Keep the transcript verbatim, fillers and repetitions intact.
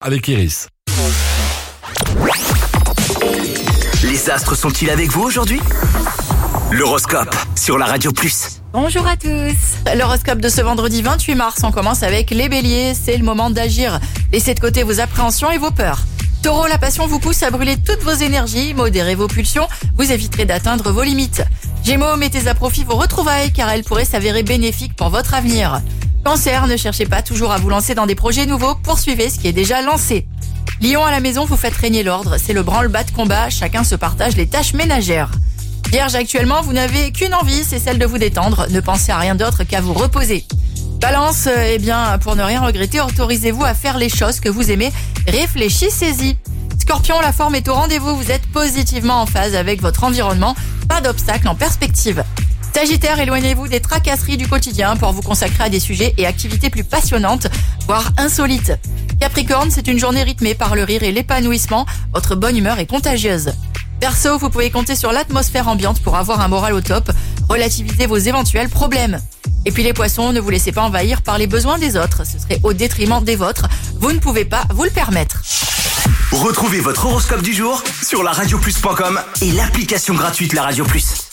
avec Iris. Les astres sont-ils avec vous aujourd'hui ? L'horoscope sur la Radio Plus. Bonjour à tous. L'horoscope de ce vendredi vingt-huit mars, on commence avec les béliers. C'est le moment d'agir. Laissez de côté vos appréhensions et vos peurs. Taureau, la passion vous pousse à brûler toutes vos énergies. Modérez vos pulsions, vous éviterez d'atteindre vos limites. Gémeaux, mettez à profit vos retrouvailles car elles pourraient s'avérer bénéfiques pour votre avenir. Cancer, ne cherchez pas toujours à vous lancer dans des projets nouveaux, poursuivez ce qui est déjà lancé. Lion, à la maison, vous faites régner l'ordre. C'est le branle-bas de combat, chacun se partage les tâches ménagères. Vierge, actuellement, vous n'avez qu'une envie, c'est celle de vous détendre. Ne pensez à rien d'autre qu'à vous reposer. Balance, eh bien, pour ne rien regretter, autorisez-vous à faire les choses que vous aimez. Réfléchissez-y. Scorpion, la forme est au rendez-vous. Vous êtes positivement en phase avec votre environnement. Pas d'obstacle en perspective. Sagittaire, éloignez-vous des tracasseries du quotidien pour vous consacrer à des sujets et activités plus passionnantes, voire insolites. Capricorne, c'est une journée rythmée par le rire et l'épanouissement. Votre bonne humeur est contagieuse. Verseau, vous pouvez compter sur l'atmosphère ambiante pour avoir un moral au top. Relativisez vos éventuels problèmes. Et puis les poissons, ne vous laissez pas envahir par les besoins des autres. Ce serait au détriment des vôtres. Vous ne pouvez pas vous le permettre. Retrouvez votre horoscope du jour sur la radio plus point com et l'application gratuite La Radio Plus.